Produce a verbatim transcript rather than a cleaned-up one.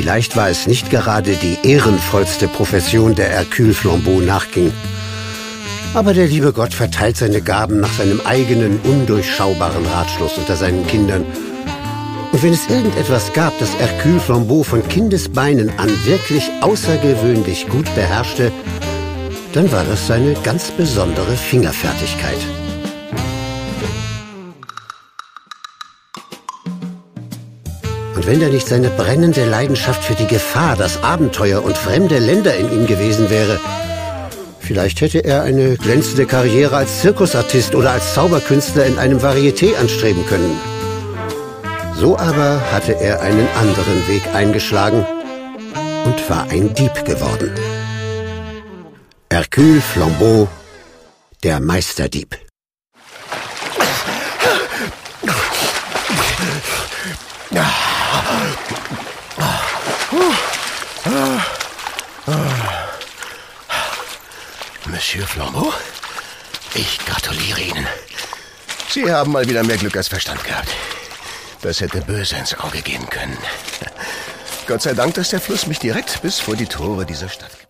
Vielleicht war es nicht gerade die ehrenvollste Profession, der Hercule Flambeau nachging. Aber der liebe Gott verteilt seine Gaben nach seinem eigenen, undurchschaubaren Ratschluss unter seinen Kindern. Und wenn es irgendetwas gab, das Hercule Flambeau von Kindesbeinen an wirklich außergewöhnlich gut beherrschte, dann war das seine ganz besondere Fingerfertigkeit. Und wenn da nicht seine brennende Leidenschaft für die Gefahr, das Abenteuer und fremde Länder in ihm gewesen wäre, vielleicht hätte er eine glänzende Karriere als Zirkusartist oder als Zauberkünstler in einem Varieté anstreben können. So aber hatte er einen anderen Weg eingeschlagen und war ein Dieb geworden. Hercule Flambeau, der Meisterdieb. Monsieur Flambeau, ich gratuliere Ihnen. Sie haben mal wieder mehr Glück als Verstand gehabt. Das hätte böse ins Auge gehen können. Gott sei Dank, dass der Fluss mich direkt bis vor die Tore dieser Stadt